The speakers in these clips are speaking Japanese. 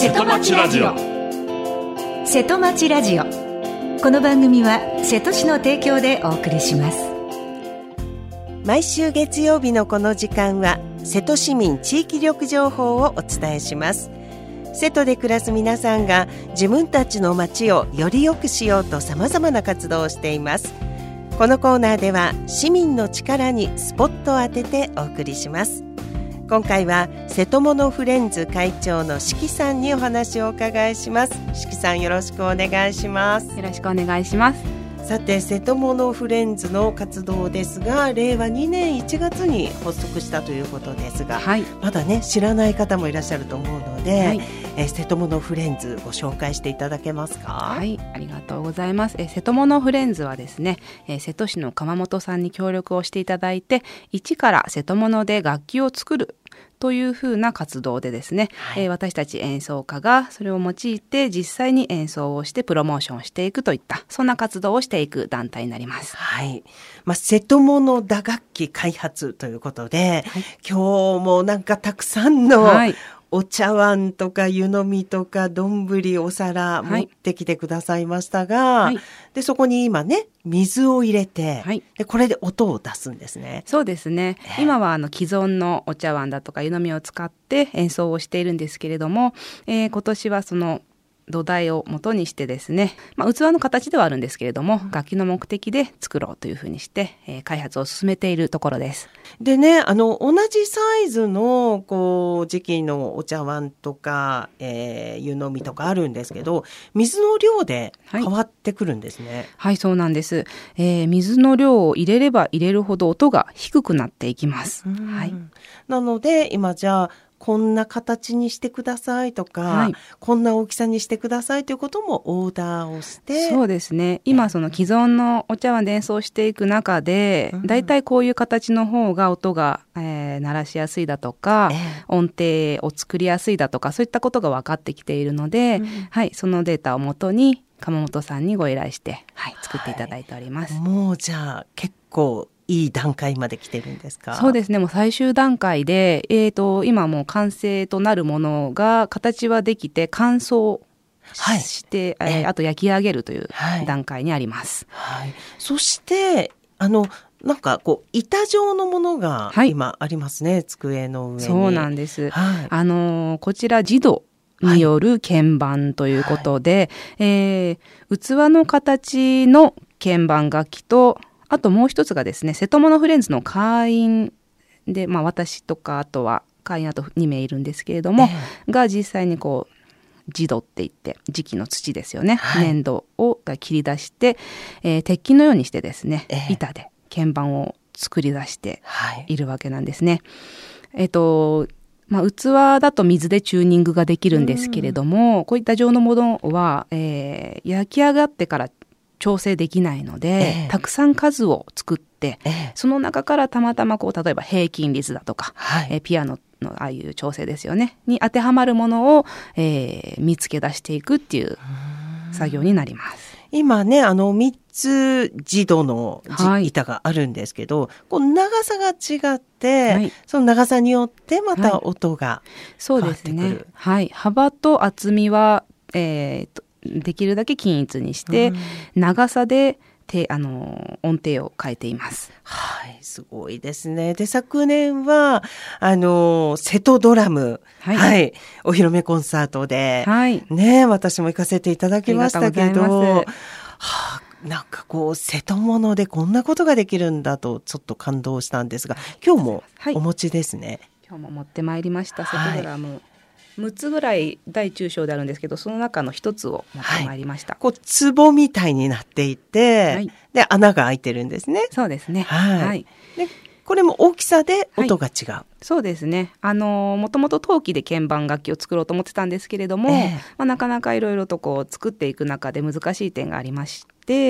瀬戸町ラジオ。 瀬戸町ラジオ。この番組は瀬戸市の提供でお送りします。 毎週月曜日のこの時間は瀬戸市民地域力情報をお伝えします。瀬戸で暮らす皆さんが自分たちの町をより良くしようと様々な活動をしています。このコーナーでは市民の力にスポットを当ててお送りします。今回は瀬戸物フレンズ会長の四季さんにお話をお伺いします。四季さん、よろしくお願いします。 よろしくお願いします。 さて、瀬戸物フレンズの活動ですが、令和2年1月に発足したということですが、 はい、 まだね知らない方もいらっしゃると思うので、 はい、 瀬戸物フレンズご紹介していただけますか？ はい、ありがとうございます。瀬戸物フレンズはですね、瀬戸市の鎌本さんに協力をしていただいて、一から瀬戸物で楽器を作るというふうな活動でですね、はい、私たち演奏家がそれを用いて実際に演奏をしてプロモーションしていくといった、そんな活動をしていく団体になります。 はい、瀬戸物打楽器開発ということで、はい、今日もなんかたくさんの、はい、お茶碗とか湯飲みとか丼お皿持ってきてくださいましたが、はい、でそこに今ね水を入れて、はい、でこれで音を出すんですね。 そうですね、今は既存のお茶碗だとか湯飲みを使って演奏をしているんですけれども、今年はその土台を元にしてですね、器の形ではあるんですけれども、楽器の目的で作ろうというふうにして、開発を進めているところです。 でね、同じサイズの時期のお茶碗とか、湯飲みとかあるんですけど、水の量で変わってくるんですね。はい、 はい、そうなんです。水の量を入れれば入れるほど音が低くなっていきます。はい、 なので今じゃあこんな形にしてくださいとか、はい、こんな大きさにしてくださいということもオーダーをして。 そうですね、今その既存のお茶碗で演奏していく中で、だいたいこういう形の方が音が、鳴らしやすいだとか、音程を作りやすいだとか、そういったことが分かってきているので、はい、そのデータをもとに鎌本さんにご依頼して、はい、作っていただいております。 はい、もうじゃあ結構いい段階まで来てるんですか？ そうですね、もう最終段階で、今もう完成となるものが形はできて乾燥して、はい、あと焼き上げるという段階にあります。 はいはい、そしてなんか板状のものが今ありますね、はい、机の上に。 そうなんです。はい、こちら地土による鍵盤ということで、はい、器の形の鍵盤楽器と、あともう一つがですね、瀬戸物フレンズの会員で、私とかあとは会員あと2名いるんですけれども、が実際に地土って言って磁器の土ですよね、はい、粘土を切り出して、鉄筋のようにしてですね、板で鍵盤を作り出しているわけなんですね。器だと水でチューニングができるんですけれども、こういった状のものは、焼き上がってから調整できないので、たくさん数を作って、その中からたまたま例えば平均率だとか、はい、ピアノのああいう調整ですよねに当てはまるものを、見つけ出していくっていう作業になります。 今ね3つ地土の、はい、板があるんですけど、長さが違って、はい、その長さによってまた音が変わってくる。 そうですね、はい、幅と厚みは、できるだけ均一にして、長さで音程を変えています。 はい、すごいですね。で、昨年は瀬戸ドラム、はいはい、お披露目コンサートで、はい、ね、私も行かせていただきましたけど、なんか瀬戸物でこんなことができるんだとちょっと感動したんですが、今日もお持ちですね。 今日も持ってまいりました。瀬戸ドラム、6つぐらい大中小であるんですけど、その中の1つを持ってまいりました。 はい、壺みたいになっていて、はい、で穴が開いてるんですね。 そうですね。 はい。はい、でこれも大きさで音が違う。はい、 そうですね。もともと陶器で鍵盤楽器を作ろうと思ってたんですけれども、なかなかいろいろと作っていく中で難しい点がありまして、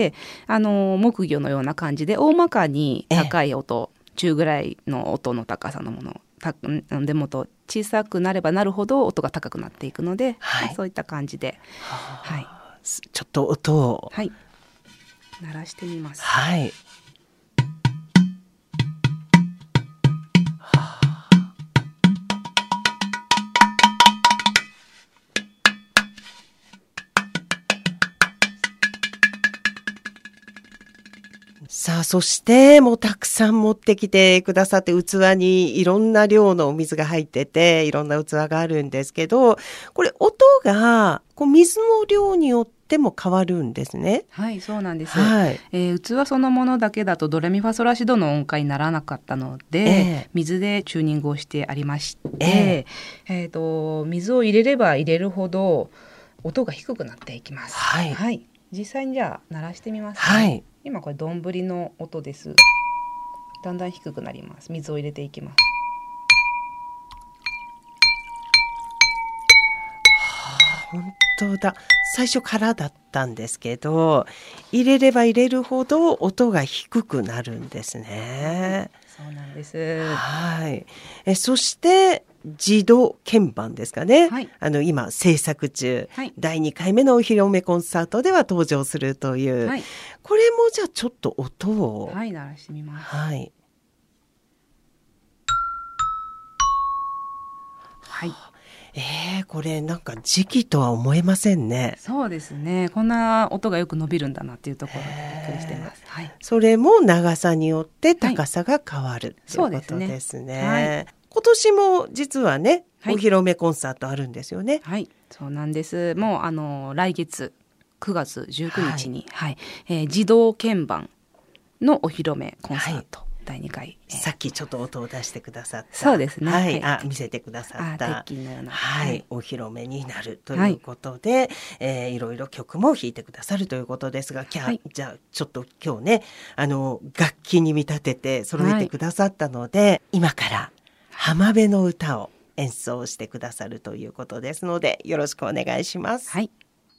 木魚のような感じで大まかに高い音、中ぐらいの音の高さのもの、でもと小さくなればなるほど音が高くなっていくので、はい、そういった感じで、はい、 ちょっと音を、 はい、鳴らしてみます。 はい。 さあ、そしてもうたくさん持ってきてくださって、器にいろんな量のお水が入ってて、いろんな器があるんですけど、これ音がこう水の量によっても変わるんですね。 はい、そうなんです、 はい。 器そのものだけだとドレミファソラシドの音階にならなかったので、水でチューニングをしてありまして、水を入れれば入れるほど音が低くなっていきます。 はい、 はい、実際にじゃあ鳴らしてみます、ね。 はい。 今これ丼の音です。だんだん低くなります。水を入れていきます。 本当だ。最初からだったんですけど、入れれば入れるほど音が低くなるんですね。 そうなんです。 はい。そして自動鍵盤ですかね。 はい、 今制作中、 はい、 第2回目のお披露目コンサートでは登場するという、 はい、 これもじゃあちょっと音を、 はい、鳴らしてみます。 はい。 はい。 これなんか時期とは思えませんね。 そうですね。こんな音がよく伸びるんだなっていうところでびっくりしてます。はい。 それも長さによって高さが変わる、ということですね。はい。今年も実はね、お披露目コンサートあるんですよね。 はい、そうなんです。もう来月9月19日に、はい、自動鍵盤のお披露目コンサート。はい、第2回、 さっきちょっと音を出してくださった。 そうですね。 はい。見せてくださった。 鉄筋のような。 はい。お披露目になるということで、いろいろ曲も弾いてくださるということですが、じゃあちょっと今日ね、楽器に見立てて揃えてくださったので、今から浜辺の歌を演奏してくださるということですので、よろしくお願いします。 はい。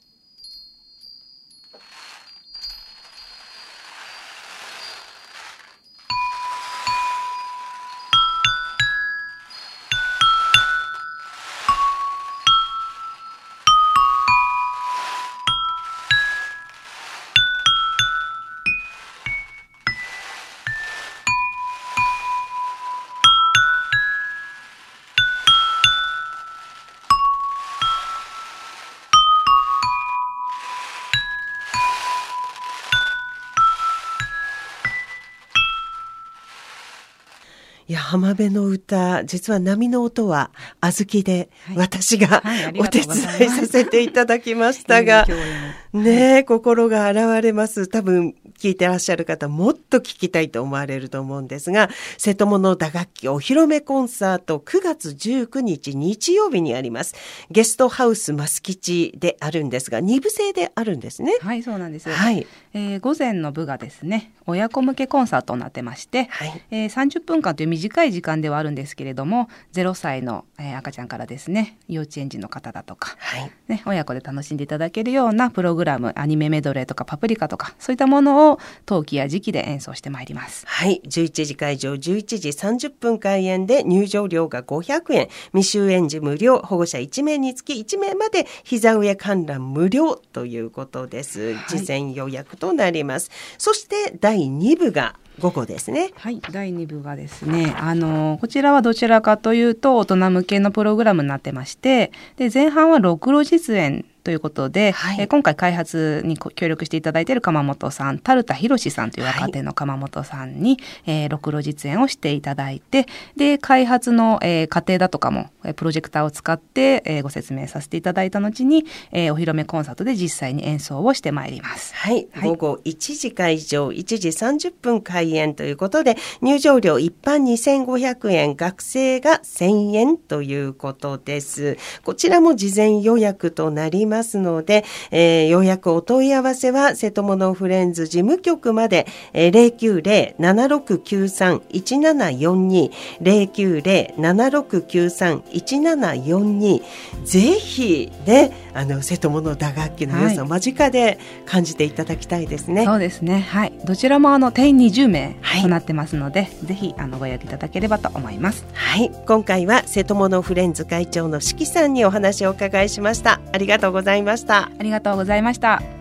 いや、浜辺の歌、実は波の音は小豆で私がお手伝いさせていただきましたが、ねえ、心が洗われます。多分聞いてらっしゃる方もっと聞きたいと思われると思うんですが、瀬戸物打楽器お披露目コンサート9月19日日曜日にあります。ゲストハウス増吉であるんですが、2部制であるんですね。 はい、そうなんです。 はい。 午前の部がですね、親子向けコンサートになってまして、 はい、 30分間という短い時間ではあるんですけれども、0歳の、赤ちゃんからですね、幼稚園児の方だとか、 はいね、親子で楽しんでいただけるようなプログラム、アニメメドレーとかパプリカとか、そういったものを冬季や時期で演奏してまいります。 はい、11時会場、11時30分開演で入場料が500円、未就園児無料、保護者1名につき1名まで膝上観覧無料ということです。事前予約となります。そして第2部が午後ですね。 はい、第2部がですね、こちらはどちらかというと大人向けのプログラムになってまして、で前半はろくろ実演ということで、はい、今回開発に協力していただいている鎌本さん、田ルタ博さんという若手の鎌本さんに、ろくろ実演をしていただいて、で開発の、過程だとかもプロジェクターを使って、ご説明させていただいた後に、お披露目コンサートで実際に演奏をしてまいります。 はい、午後1時会場、1時30分開演ということで、入場料一般2500円、学生が1000円ということです。こちらも事前予約となりますので、予約お問い合わせは瀬戸物フレンズ事務局まで、090-7693-1742 090-7693-1742 ぜひね、瀬戸物打楽器の良さを間近で感じていただきたいですね。 そうですね、はい、どちらも定員20名となってますので、ぜひご予約いただければと思います。 はい、今回は瀬戸物フレンズ会長の四季さんにお話をお伺いしました。ありがとうございました。 ありがとうございました。